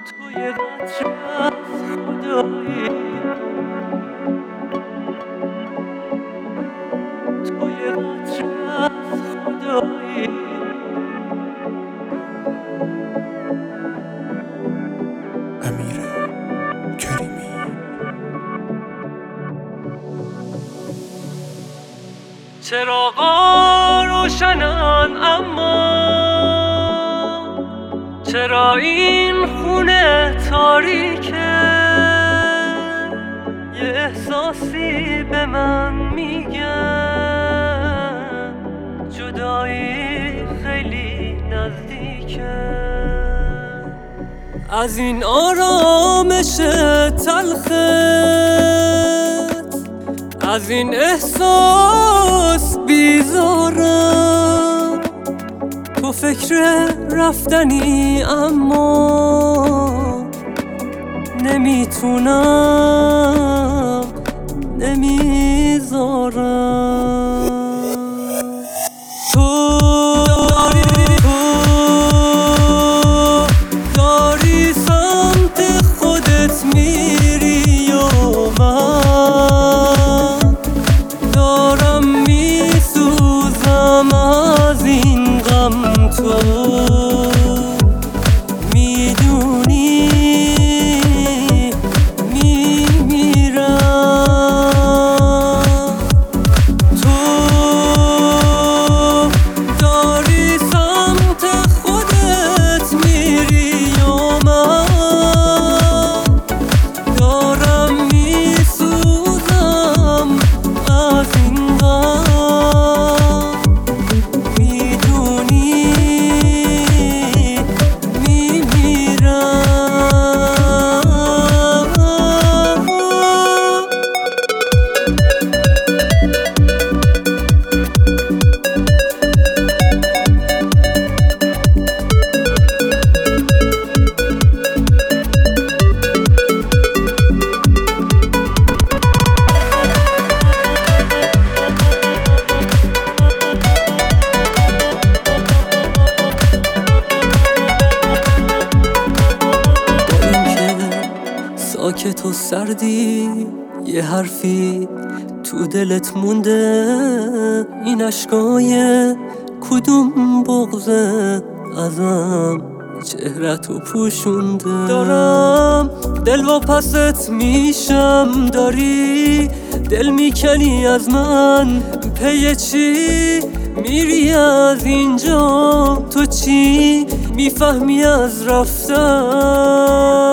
تو یه قطره از خدایی، تو یه قطره از خدایی. امیر کریمی. چراغا روشنن اما چرا این خونه تاریکه؟ یه احساسی به من میگه جدایی خیلی نزدیکه. از این آرامش تلخت، از این احساس بیزارم. تو فکر رفتنی اما نمیتونم، نمیذارم. تو داری سمت خودت میری و من دارم میسوزم از این غم. تو میدونی میمیرم. تو داری سمت خودت میری و من دارم میسوزم از این غم. میدونی میمیرم. ساکت و سردی یه حرفی تو دلت مونده، این اشکای کدوم بغضه ازم چهرتو پوشونده. دارم دل و پست میشم، داری دل میکنی از من، پی چی میری از اینجا؟ تو چی میفهمی از رفتن؟